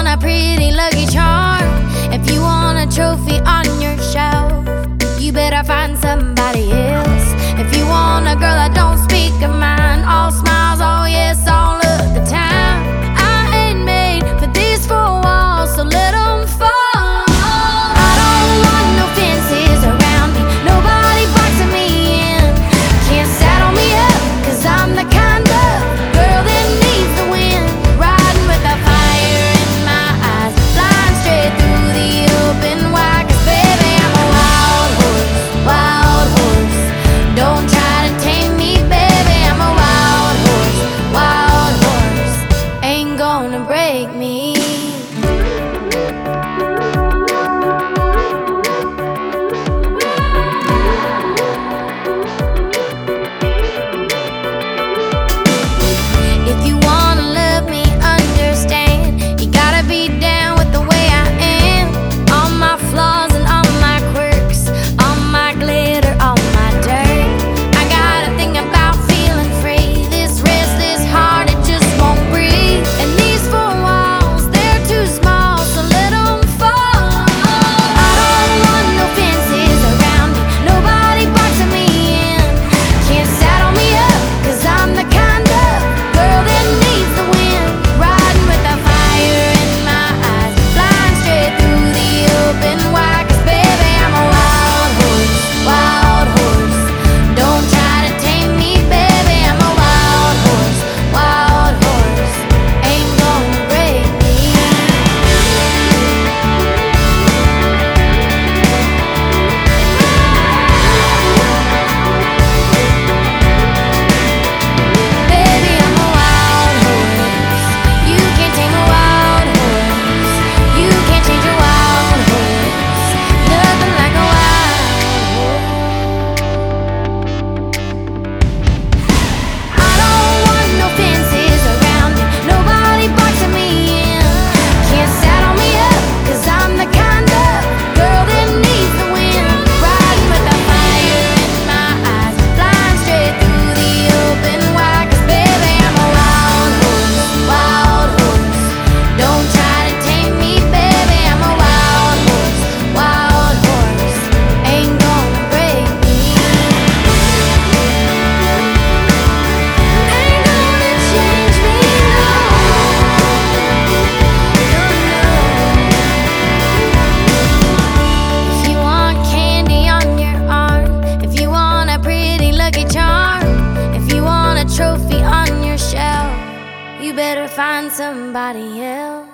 a pretty lucky charm, if you want a trophy on your shelf, you better find somebody else. If you want a girl that don't speak a mind, all smiles, all yes, all of the time, I ain't made for these four walls, so let them fall. I don't want no fences around me, nobody boxing me in. Can't saddle me up, 'cause I'm the kind of girl that needs the wind. Riding with a fire in my eyes, flying straight through the open wide. 'Cause baby, I'm a wild horse, wild horse. Don't try to tame me, baby, I'm a wild horse, wild horse. Ain't gonna break me. If you wanna love me, understand, you gotta be down with the way I am. All my flaws and all my quirks, all my glitter, all my dirt. I gotta think about feeling free. This restless heart, it just won't breathe. And these four walls, they're too small, so let them fall. I don't want no fences around me, nobody boxing me in. Can't saddle me up, 'cause I'm the kind of girl that needs the wind. Riding with a fire in my eyes, flying straight through the open wide. 'Cause baby, I'm a wild horse, wild horse. Don't try to tame me, baby, I'm a wild horse, wild horse. Ain't gonna break me. Baby, I'm a wild horse. You can't tame a wild horse. You can't change a wild horse. Nothing like a wild horse. I don't want no fences around me, nobody boxing me in. Can't saddle me up, 'cause I'm the kind of girl that needs the wind. Riding with a fire in my eyes, flying straight through the open wide. 'Cause baby, I'm a wild horse, wild horse. Don't try to tame me, baby, I'm a wild horse, wild horse. Ain't gonna break me. Ain't gonna change me, no. If you want candy on your arm, if you want a pretty lucky charm, if you want a trophy on your shelf, you better find somebody else.